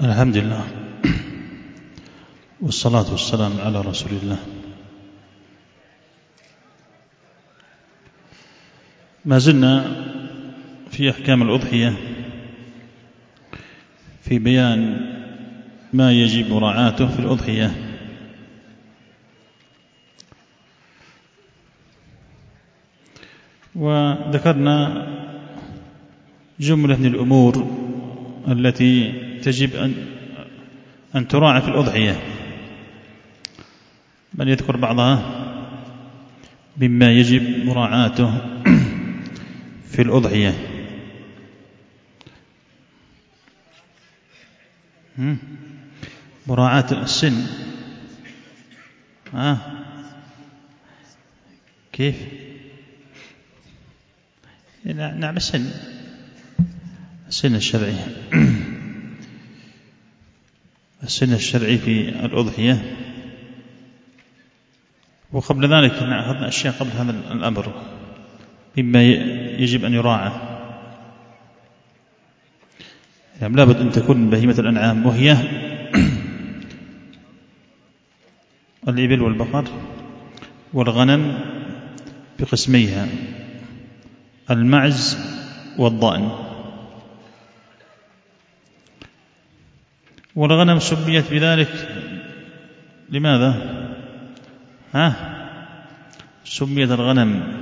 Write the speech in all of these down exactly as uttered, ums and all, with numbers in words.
الحمد لله والصلاة والسلام على رسول الله. ما زلنا في أحكام الأضحية في بيان ما يجب مراعاته في الأضحية. وذكرنا جملة من الأمور التي تجب أن أن تراعى في الأضحية، بل يذكر بعضها مما يجب مراعاته في الأضحية. مراعاة السن. آه. كيف؟ نعم السن السن الشرعي السن الشرعي في الأضحية. وقبل ذلك أخذنا أشياء قبل هذا الأمر مما يجب أن يراعى. يعني لابد أن تكون بهيمة الأنعام، وهي الإبل والبقر والغنم بقسميها، المعز والضأن. والغنم سميت بذلك لماذا؟ ها؟ سميت الغنم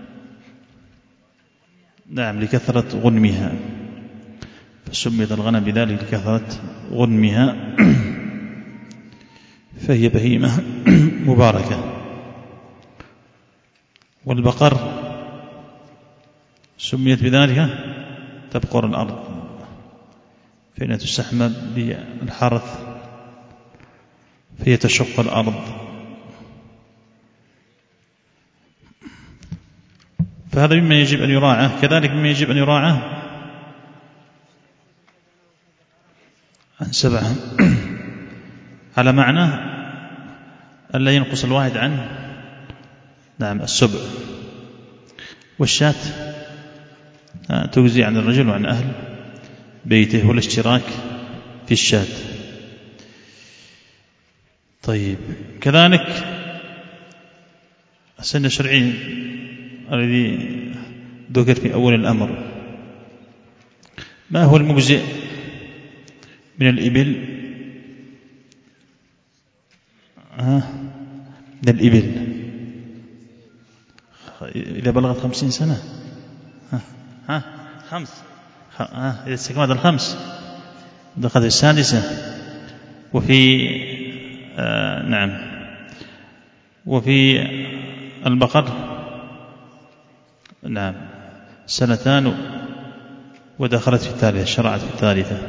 نعم لكثرة غنمها، فسميت الغنم بذلك لكثرة غنمها، فهي بهيمة مباركة. والبقر سميت بذلك تبقر الأرض، فإنها تستحمل للحرث فهي تشق الأرض. فهذا مما يجب أن يراعى. كذلك مما يجب أن يراعى عن سبعة على معنى أن لا ينقص الواحد عن نعم السبع. والشاة تجزي عن الرجل وعن أهل بيته، والاشتراك في الشاة. طيب، كذلك السن الشرعي الذي ذكر في أول الأمر، ما هو المجزئ من الإبل؟ ها من الإبل إذا بلغت خمسين سنة، ها ها خمس ها إذا استكملت الخمس دخلت السادسة. وفي آه نعم وفي البقر نعم سنتان ودخلت في الثالثة، شرعت في الثالثة.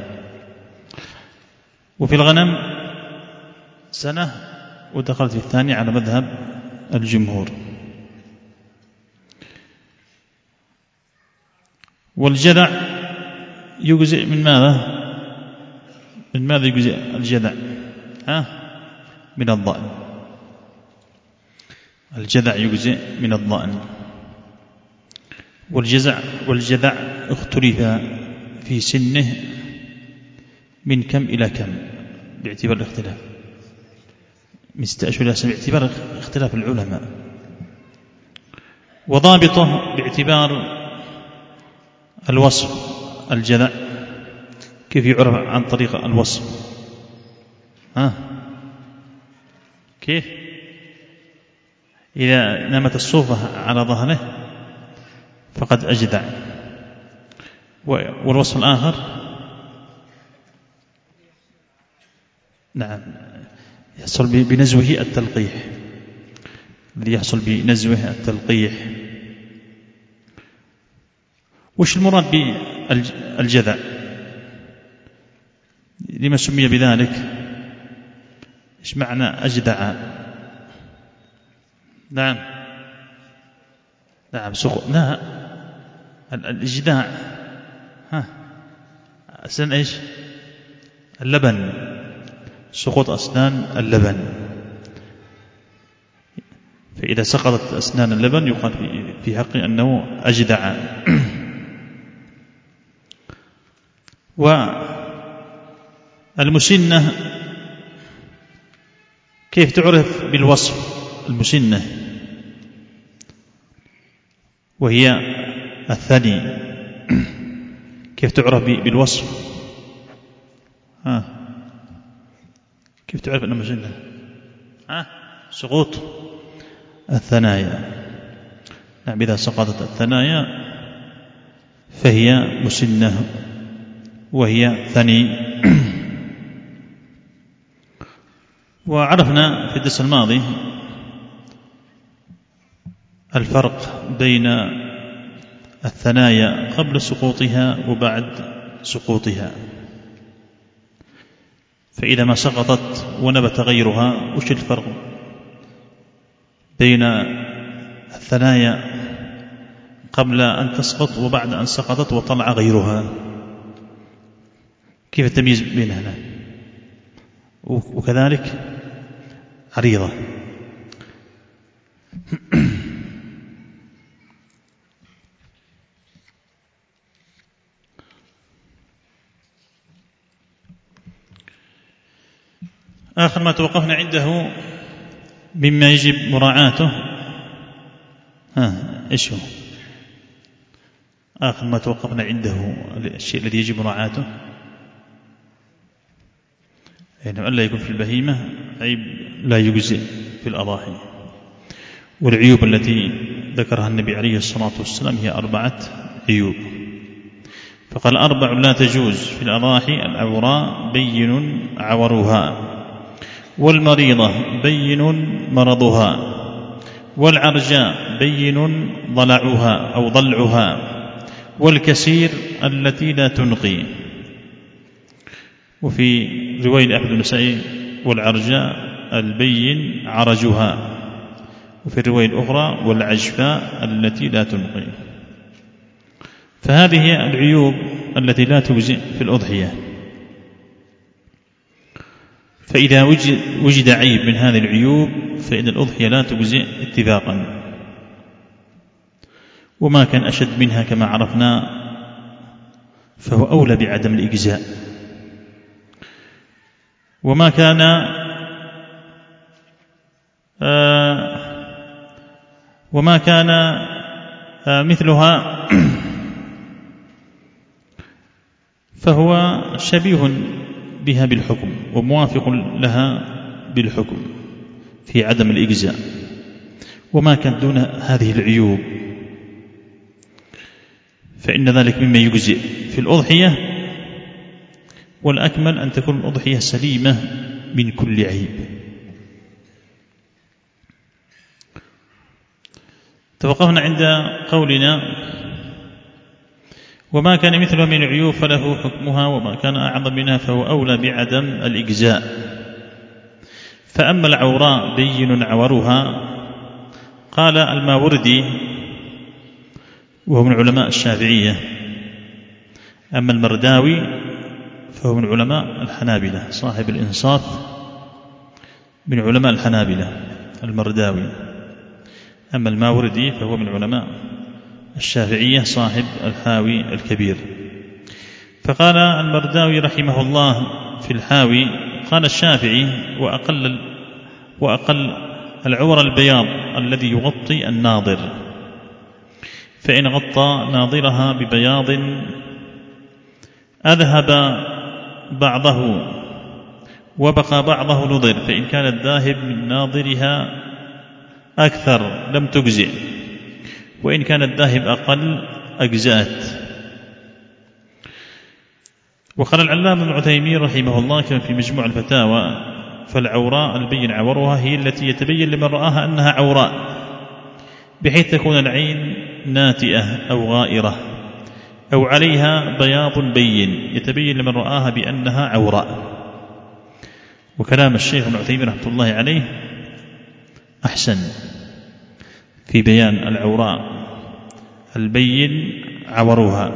وفي الغنم سنة ودخلت في الثانية على مذهب الجمهور. والجذع يجزئ من ماذا؟ من ماذا يجزئ الجذع؟ ها؟ من الضأن. الجذع يجزئ من الضأن. والجزع والجذع اختلف في سنه من كم إلى كم باعتبار الاختلاف، من ستة أشهر إلى سنة باعتبار اختلاف العلماء. وضابطه باعتبار الوصف. الجذع كيف يعرف عن طريق الوصف؟ ها كيف؟ إذا نامت الصوفة على ظهره فقد أجدع. والوصف الآخر نعم يحصل بنزوه التلقيح، الذي يحصل بنزوه التلقيح. وش المراد بالجذع؟ لما سمي بذلك؟ ايش معنى أجدع؟ نعم نعم سقط. لا، الإجداع ها أسنان ايش؟ اللبن، سقوط أسنان اللبن. فإذا سقطت أسنان اللبن يقال في حقه أنه أجدع. المسنة كيف تعرف بالوصف؟ المسنة وهي الثاني كيف تعرف بالوصف؟ ها كيف تعرف أنها مسنة؟ ها سقوط الثنايا. نعم إذا سقطت الثنايا فهي مسنة وهي ثني. وعرفنا في الدرس الماضي الفرق بين الثنايا قبل سقوطها وبعد سقوطها. فإذا ما سقطت ونبت غيرها وش الفرق بين الثنايا قبل أن تسقط وبعد أن سقطت وطلع غيرها؟ كيف التمييز بينها؟ وكذلك عريضة. آخر ما توقفنا عنده مما يجب مراعاته، ها إيش هو آخر ما توقفنا عنده؟ الشيء الذي يجب مراعاته يعني ألا يكون في البهيمة عيب لا يجزئ في الأضاحي. والعيوب التي ذكرها النبي عليه الصلاة والسلام هي أربعة عيوب. فقال أربع لا تجوز في الأضاحي: العوراء بين عورها، والمريضة بين مرضها، والعرجاء بين ضلعها أو ضلعها، والكسير التي لا تنقي. وفي رواية أحمد النسائي: والعرجاء البين عرجها. وفي الرواية الأخرى: والعجفاء التي لا تنقي. فهذه هي العيوب التي لا تجزئ في الأضحية. فإذا وجد, وجد عيب من هذه العيوب فإن الأضحية لا تجزئ اتفاقا. وما كان أشد منها كما عرفنا فهو أولى بعدم الإجزاء. وما كان آه وما كان آه مثلها فهو شبيه بها بالحكم وموافق لها بالحكم في عدم الإجزاء. وما كان دون هذه العيوب فإن ذلك مما يجزئ في الأضحية. والأكمل أن تكون الأضحية سليمة من كل عيب. توقفنا عند قولنا: وما كان مثلها من العيوب فله حكمها، وما كان أعظم منها فهو أولى بعدم الإجزاء. فأما العوراء بين عورها، قال الماوردي وهو من علماء الشافعية. أما المرداوي فهو من علماء الحنابلة، صاحب الإنصاف من علماء الحنابلة المرداوي. أما الماوردي فهو من علماء الشافعية صاحب الحاوي الكبير. فقال المرداوي رحمه الله في الحاوي: قال الشافعي: وأقل, وأقل العور البياض الذي يغطي الناظر، فإن غطى ناظرها ببياض أذهب بعضه وبقى بعضه نظر، فإن كان الذاهب من ناظرها أكثر لم تجزئ، وإن كان الذاهب أقل أجزأت. وقال العلامة ابن عثيمين رحمه الله كما في مجموع الفتاوى: فالعوراء البين عورها هي التي يتبين لمن رآها أنها عوراء، بحيث تكون العين ناتئة أو غائرة، أو عليها بياض بين يتبين لمن رآها بأنها عوراء. وكلام الشيخ ابن عثيمين رحمه الله عليه أحسن في بيان العوراء البين عورها.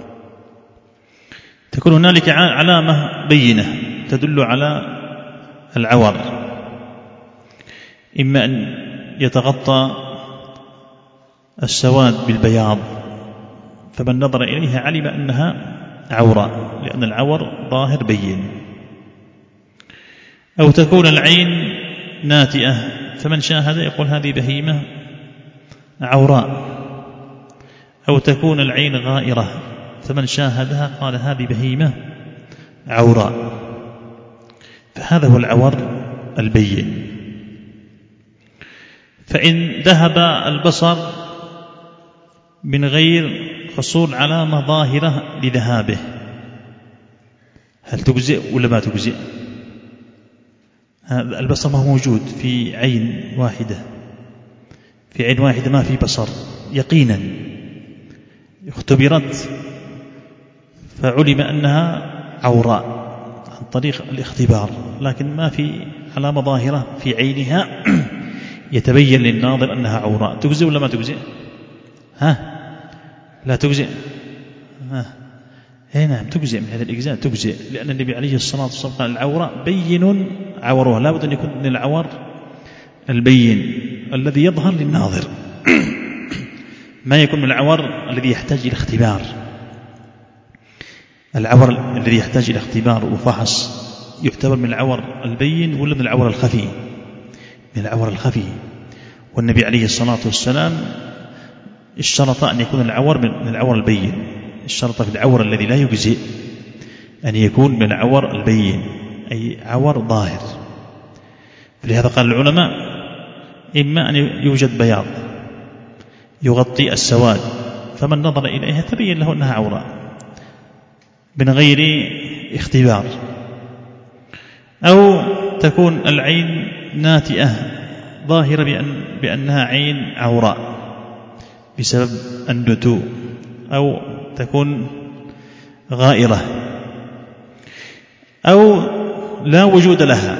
تكون هنالك علامة بينة تدل على العور، إما أن يتغطى السواد بالبياض فمن نظر إليها علم أنها عوراء، لأن العور ظاهر بين. أو تكون العين ناتئة، فمن شاهد يقول هذه بهيمة عوراء. أو تكون العين غائرة، فمن شاهدها قال هذه بهيمة عوراء. فهذا هو العور البين. فإن ذهب البصر من غير حصول علامة ظاهرة لذهابه، هل تجزئ ولا ما تجزئ؟ هذا البصر ما هو موجود في عين واحدة، في عين واحدة ما في بصر يقينا، اختبرت فعلم أنها عوراء عن طريق الاختبار، لكن ما في علامة ظاهرة في عينها يتبين للناظر أنها عوراء، تجزئ ولا ما تجزئ؟ ها؟ لا تجزئ. ها؟ اي نعم تجزئ، من هذا الإجزاء تجزئ، لأن النبي عليه الصلاة والسلام قال العوراء بين عورها، لا بد أن يكون من العور البين الذي يظهر للناظر ما يكون من العور الذي يحتاج إلى اختبار. العور الذي يحتاج إلى اختبار وفحص يعتبر من العور البين ولا من العور الخفي؟ من العور الخفي. والنبي عليه الصلاة والسلام اشترط أن يكون العور من العور البين، اشترط في العور الذي لا يجزئ أن يكون من العور البين، أي عور ظاهر. فلهذا قال العلماء إما أن يوجد بياض يغطي السواد، فمن نظر إليها تبين له أنها عوراء من غير اختبار، أو تكون العين ناتئة ظاهرة بأن بأنها عين عوراء بسبب النتوء، أو تكون غائرة، أو لا وجود لها،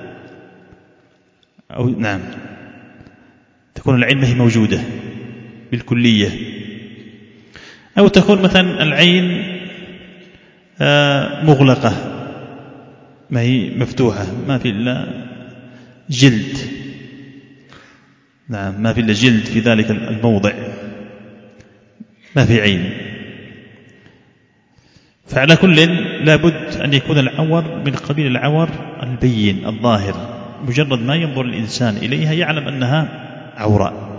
أو نعم تكون العين ما هي موجودة بالكلية، أو تكون مثلا العين مغلقة ما هي مفتوحة، ما في إلا جلد، نعم ما في إلا جلد في ذلك الموضع، ما في عين. فعلى كل لابد أن يكون العور من قبيل العور البين الظاهر، مجرد ما ينظر الإنسان إليها يعلم أنها عوراء.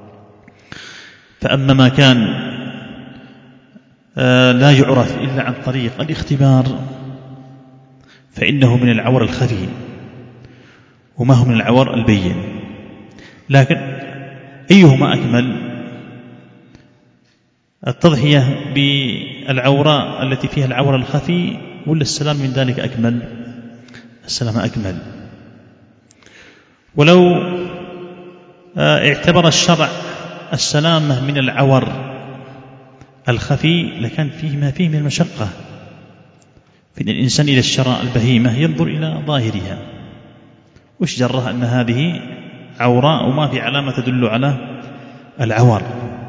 فأما ما كان لا يعرف إلا عن طريق الاختبار فإنه من العور الخفي وما هو من العور البين. لكن أيهما أكمل؟ التضحية بالعوراء التي فيها العور الخفي ولا السلام من ذلك أكمل؟ السلام أكمل. ولو اعتبر الشرع السلامة من العور الخفي لكان فيه ما فيه من المشقة، فإن الإنسان إلى الشراء البهيمة ينظر إلى ظاهرها، وش جرها أن هذه عوراء وما في علامة تدل على العور.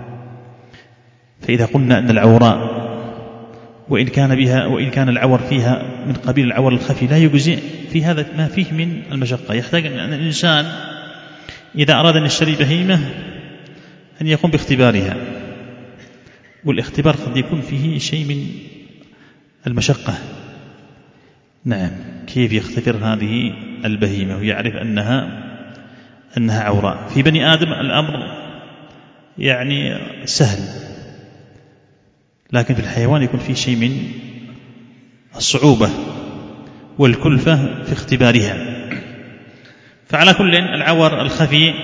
فإذا قلنا أن العوراء وإن كان بها وإن كان العور فيها من قبيل العور الخفي لا يجزئ، في هذا ما فيه من المشقة، يحتاج أن الإنسان إذا أراد أن يشتري بهيمة أن يقوم باختبارها، والاختبار قد يكون فيه شيء من المشقة. نعم كيف يختبر هذه البهيمة ويعرف أنها أنها عوراء؟ في بني آدم الأمر يعني سهل، لكن في الحيوان يكون فيه شيء من الصعوبة والكلفة في اختبارها. فعلى كل العور الخفي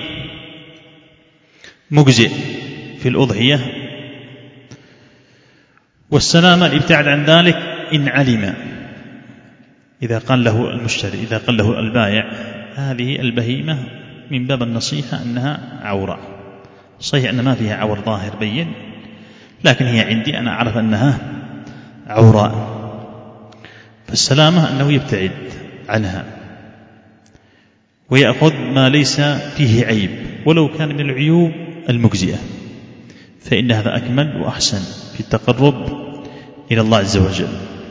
مجزئ في الأضحية، والسلامة الابتعاد عن ذلك إن علم، إذا قال له المشتري إذا قال له البائع هذه البهيمة من باب النصيحة أنها عوراء، صحيح أن ما فيها عور ظاهر بين، لكن هي عندي أنا أعرف أنها عوراء، فالسلامة أنه يبتعد عنها ويأخذ ما ليس فيه عيب ولو كان من العيوب المجزئة، فإن هذا أكمل وأحسن في التقرب إلى الله عز وجل.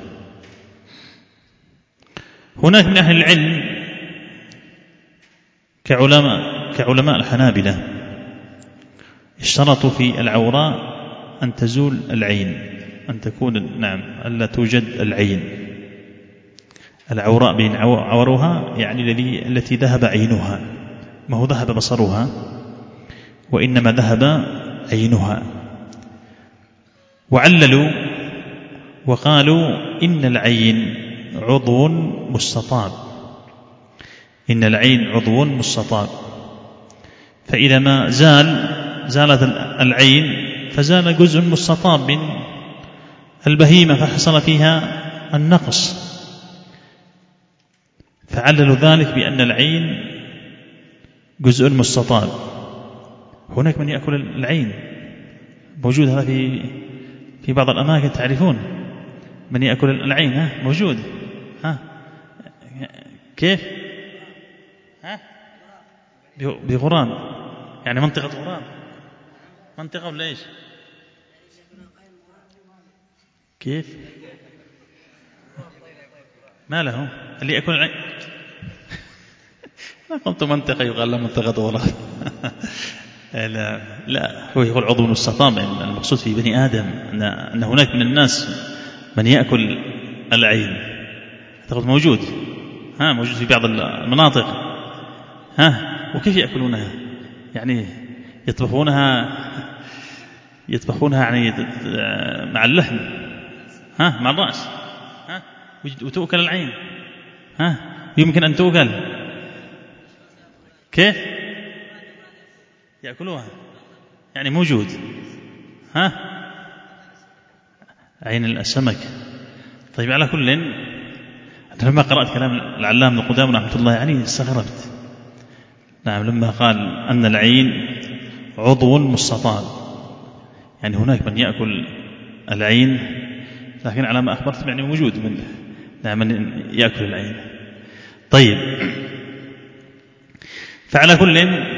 هناك من أهل العلم كعلماء كعلماء الحنابلة اشترطوا في العوراء أن تزول العين، أن تكون نعم ألا توجد العين، العوراء بين عورها يعني الذي التي ذهب عينها، ما هو ذهب بصرها وإنما ذهب عينها. وعللوا وقالوا إن العين عضو مستطاب، إن العين عضو مستطاب، فإذا ما زال زالت العين فزال جزء مستطاب من البهيمة فحصل فيها النقص، فعللوا ذلك بأن العين جزء مستطاب. هناك من يأكل العين، موجود هذا في في بعض الأماكن، تعرفون من يأكل العين؟ ها موجود، ها كيف؟ ها بغرام، يعني منطقة غرام، منطقة ولا إيش؟ كيف؟ ما له اللي يأكل العين؟ ما قلت منطقة يقال له منطقة غرام. لا لا، هو يقول عضو مستطاب، المقصود في بني آدم أن هناك من الناس من يأكل العين، تقول موجود، ها موجود في بعض المناطق، ها وكيف يأكلونها؟ يعني يطبخونها يطبخونها يعني مع اللحم، ها مع الرأس، ها وتؤكل العين، ها يمكن أن تؤكل. كيف يأكلوها؟ يعني موجود، ها عين السمك. طيب على كل، أنا لما قرأت كلام العلامة ابن قدامة رحمة الله عليه استغربت. نعم، لما قال أن العين عضو مستطاب، يعني هناك من يأكل العين، لكن على ما أخبرت يعني موجود من نعم من يأكل العين. طيب، فعلى كل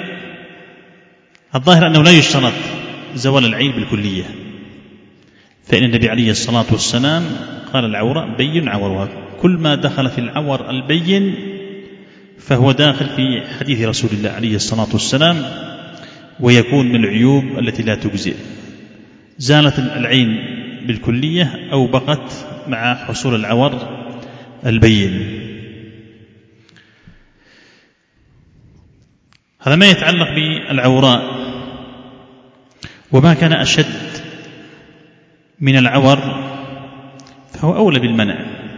الظاهر أنه لا يشترط زوال العين بالكلية، فإن النبي عليه الصلاة والسلام قال العورة بين عورها، كل ما دخل في العور البين فهو داخل في حديث رسول الله عليه الصلاة والسلام، ويكون من العيوب التي لا تجزئ. زالت العين بالكلية أو بقت مع حصول العور البين. هذا ما يتعلق بالعوراء. وما كان أشد من العور فهو أولى بالمنع.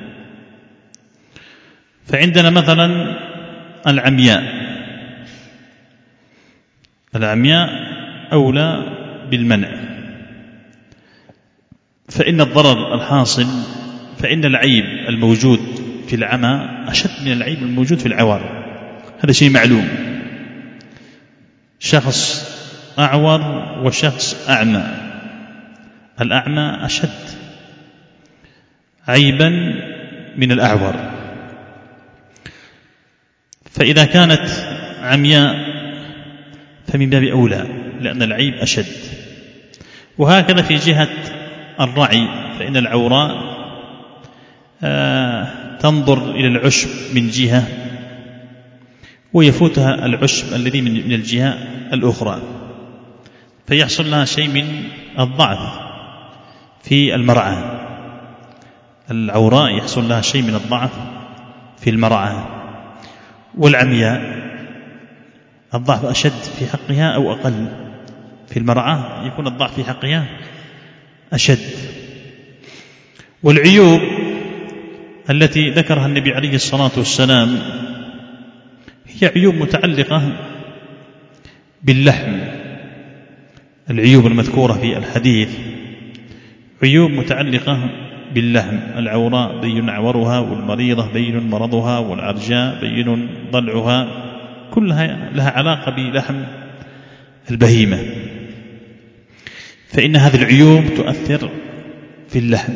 فعندنا مثلا العمياء، العمياء أولى بالمنع، فإن الضرر الحاصل، فإن العيب الموجود في العمى أشد من العيب الموجود في العور، هذا شيء معلوم. شخص أعور وشخص أعمى، الأعمى أشد عيبا من الأعور، فإذا كانت عمياء فمن باب أولى لأن العيب أشد. وهكذا في جهة الرعي، فإن العوراء آه تنظر إلى العشب من جهة ويفوتها العشب الذي من الجهة الأخرى، فيحصل لها شيء من الضعف في المرعى. العوراء يحصل لها شيء من الضعف في المرعى. والعمياء الضعف أشد في حقها أو أقل؟ في المرعى يكون الضعف في حقها أشد. والعيوب التي ذكرها النبي عليه الصلاة والسلام هي عيوب متعلقة باللحم. العيوب المذكورة في الحديث عيوب متعلقة باللحم. العوراء بين عورها، والمريضة بين مرضها، والعرجاء بين ضلعها، كلها لها علاقة بلحم البهيمة، فإن هذه العيوب تؤثر في اللحم،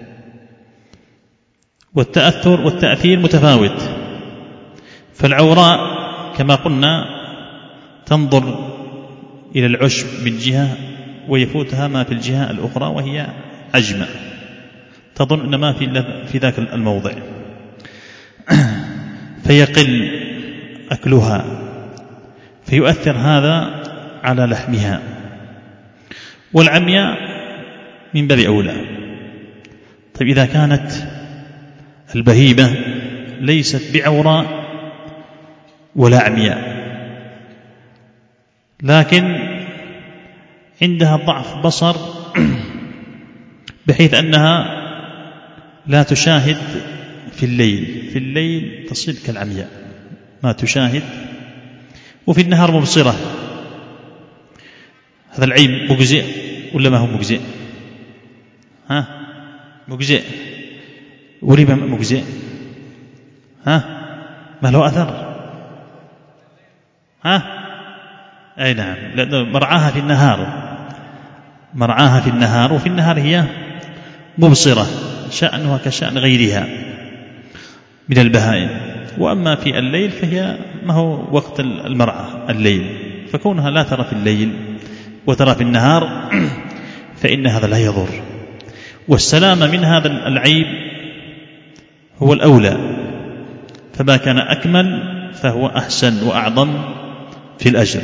والتأثر والتأثير متفاوت. فالعوراء كما قلنا تنظر إلى العشب من جهة ويفوتها ما في الجهة الأخرى وهي عجمة، تظن أن ما في في ذاك الموضع، فيقل أكلها، فيؤثر هذا على لحمها. والعمياء من باب أولى. طيب إذا كانت البهيمة ليست بعوراء ولا عمياء، لكن عندها ضعف بصر بحيث أنها لا تشاهد في الليل، في الليل تصير كالعمياء ما تشاهد، وفي النهار مبصرة. هذا العيب مجزئ ولا ما هو مجزئ؟ ها مجزئ. ولما مجزئ؟ ها ما له أثر؟ ها أي نعم، لأنه مرعاها في النهار، مرعاها في النهار، وفي النهار هي مبصرة، شأنها كشأن غيرها من البهائم. وأما في الليل فهي ما هو وقت المرعى الليل، فكونها لا ترى في الليل وترى في النهار فإن هذا لا يضر، والسلامة من هذا العيب هو الأولى، فما كان أكمل فهو أحسن وأعظم في الأجر.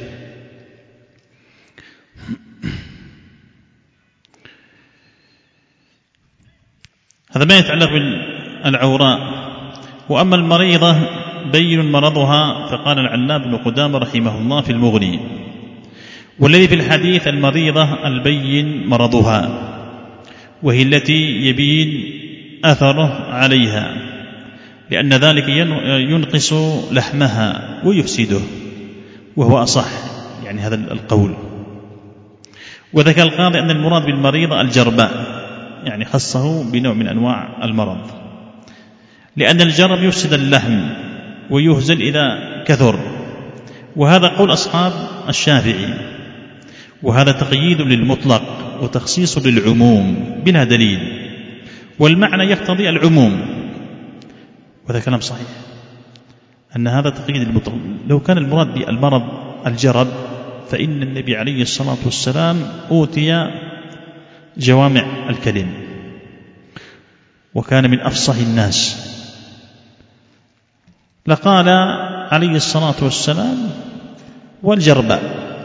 هذا ما يتعلق بالعوراء. وأما المريضة بين مرضها، فقال العلامة ابن قدامة رحمه الله في المغني: والذي في الحديث المريضة البين مرضها، وهي التي يبين أثره عليها، لأن ذلك ينقص لحمها ويفسده، وهو أصح يعني هذا القول. وذكر القاضي أن المراد بالمريضة الجرباء، يعني خصه بنوع من أنواع المرض، لأن الجرب يفسد اللحم ويهزل إذا كثر، وهذا قول أصحاب الشافعي، وهذا تقييد للمطلق وتخصيص للعموم بلا دليل، والمعنى يقتضي العموم، وهذا كلام صحيح أن هذا تقييد المطلق. لو كان المراد بالمرض الجرب فإن النبي عليه الصلاة والسلام أوتي جوامع الكلم وكان من أفصح الناس، لقال عليه الصلاة والسلام والجرباء،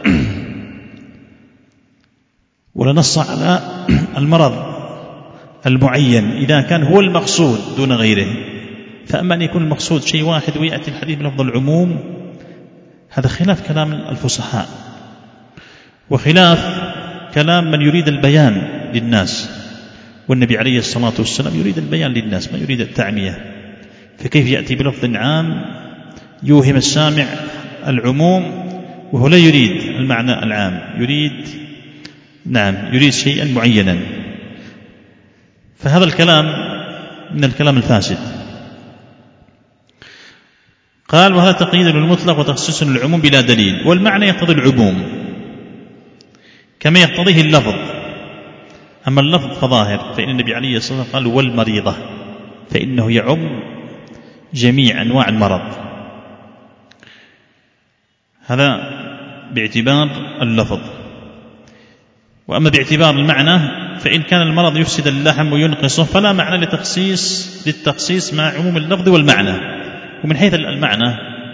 ولنص على المرض المعين إذا كان هو المقصود دون غيره. فأما أن يكون المقصود شيء واحد ويأتي الحديث بلفظ العموم، هذا خلاف كلام الفصحاء، وخلاف كلام من يريد البيان للناس، والنبي عليه الصلاة والسلام يريد البيان للناس ما يريد التعمية، فكيف يأتي بلفظ عام يوهم السامع العموم وهو لا يريد المعنى العام، يريد نعم يريد شيئا معينا. فهذا الكلام من الكلام الفاسد. قال: وهذا تقييد للمطلق وتخصيص للعموم بلا دليل، والمعنى يقتضي العموم كما يقتضيه اللفظ. أما اللفظ فظاهر، فإن النبي عليه الصلاة والسلام قال والمريضة، فإنه يعم جميع أنواع المرض. هذا باعتبار اللفظ. وأما باعتبار المعنى فإن كان المرض يفسد اللحم وينقصه فلا معنى لتخصيص للتخصيص مع عموم اللفظ والمعنى. ومن حيث المعنى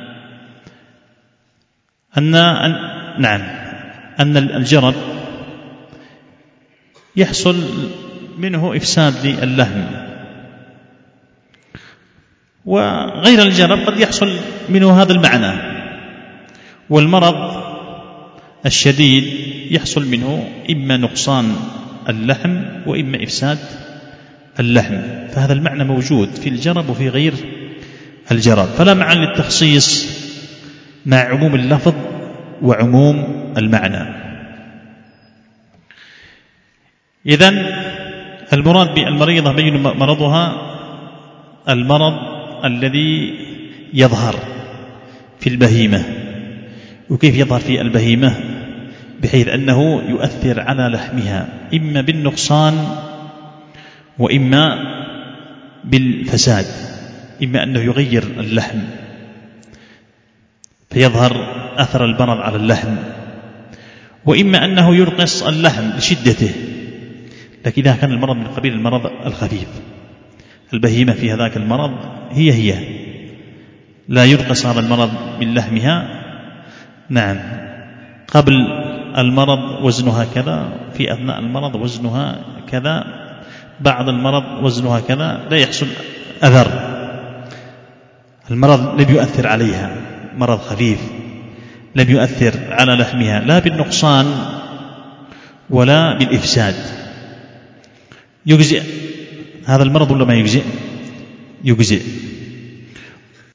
أن, أن نعم أن الجرب يحصل منه إفساد للحم، وغير الجرب قد يحصل منه هذا المعنى، والمرض الشديد يحصل منه إما نقصان اللحم وإما إفساد اللحم، فهذا المعنى موجود في الجرب وفي غير الجرب، فلا معنى للتخصيص مع عموم اللفظ وعموم المعنى. إذن المراد بالمريضة بين مرضها المرض الذي يظهر في البهيمة. وكيف يظهر في البهيمة؟ بحيث أنه يؤثر على لحمها إما بالنقصان وإما بالفساد، إما أنه يغير اللحم فيظهر أثر المرض على اللحم، وإما أنه ينقص اللحم لشدته. لكن إذا كان المرض من قبيل المرض الخفيف، البهيمة في هذاك المرض هي هي لا ينقص هذا المرض من لحمها، نعم قبل المرض وزنها كذا، في أثناء المرض وزنها كذا، بعد المرض وزنها كذا، لا يحصل أثر. المرض لم يؤثر عليها، مرض خفيف لم يؤثر على لحمها لا بالنقصان ولا بالإفساد، يجزئ هذا المرض ولا ما يجزئ؟ يجزئ.